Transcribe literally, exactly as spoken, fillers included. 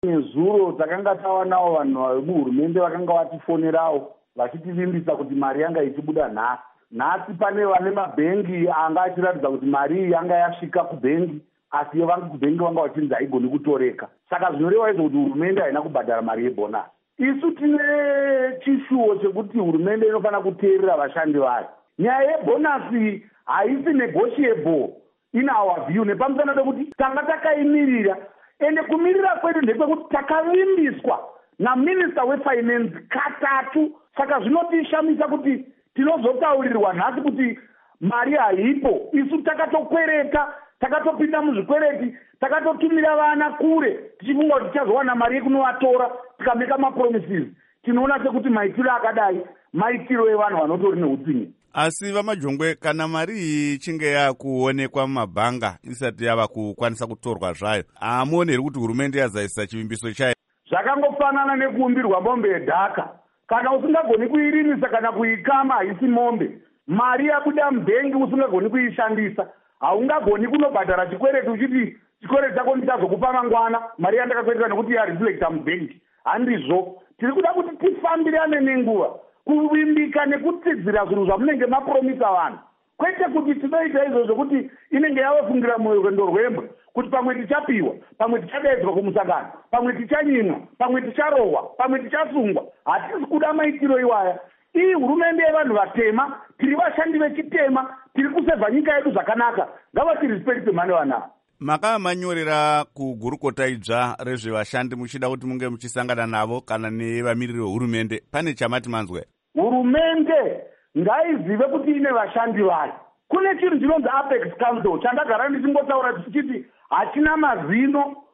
Nezuro takanga tawanawo vanhu vemuhurumende vakanga vatifonerawo vachitivimbisa kuti mari yanga ichibuda nhasi. Nhasi pane vane mabhengi anga achiratidza kuti mari iyi yanga yasvika kubhengi, asi vangu kubhengi vanga vachinzi haigoni kutoreka. Saka zvinoreva izvo kuti hurumende haina kubhadhara mari yebhonasi. Isu tine chishuwo chekuti hurumende inofanira kuteerera vashandi vayo. Nyaya yebhonasi haisi negotiable in our view, nepamusana pekuti tanga takaimirira. Ende kumirira kwedu ndekwekuti takavimbiswa naminista wefinance katatu. Saka zvinotishamisa kuti tinozotaurirwa nhasi kuti mari haipo. Isu takatokwereta, takatopinda muzvikwereti, takatotumira vana kure tichifunga kuti tichazowana mari yekunovatora tikameka mapromises. Tinoona sekuti maitiro akadai maitiro evanhu vanotori neutsinye. Asi vamajongwe, kana mari iyi ichinge yakuonekwa mumabhanga isati yava kukwanisa kutorwa zvayo, hamuoni here kuti hurumende yazaisa chivimbiso chayo? Zvakangofanana nekuumbirwa mombe yedhaka. Kana usingagoni kuirimisa kana kuikama haisi mombe. Mari yabuda mubhengi usingagoni kuishandisa, haungagoni kunobhadhara chikwereti uchiti chikwereti chako ndichazokupa mangwana, mari yandakakwereta nekuti yareflecta mubhengi. Handizvo. Tiri kuda kuti tifambirane nenguva, kuvimbika nekutsidzira zvinhu zvamunenge mapromisa vanhu. Kwete kuti tinoita izvozvo kuti inenge yavafungira murwendo rwembwe, kuti pamwe tichapiwa, pamwe tichadaidzwa kumusangano, pamwe tichanyimwa, pamwe ticharohwa, pamwe tichasungwa. Hatisi kuda maitiro iwaya. Iyi hurumende yevanhu vatema, tiri vashandi vechitema, tiri kusevha nyika yedu zvakanaka. Ngavatirespekte mhane vanava. Makava manyorera kugurukota idzva rezvevashandi muchida kuti munge muchisangana navo kana nevamiriri vehurumende, pane chamati manzwe? Hurumende ngaizive kuti ine vashandi vayo. Kune chinhu chinonzi Apex Council chandagara ndichingotaura tichiti hachina mazino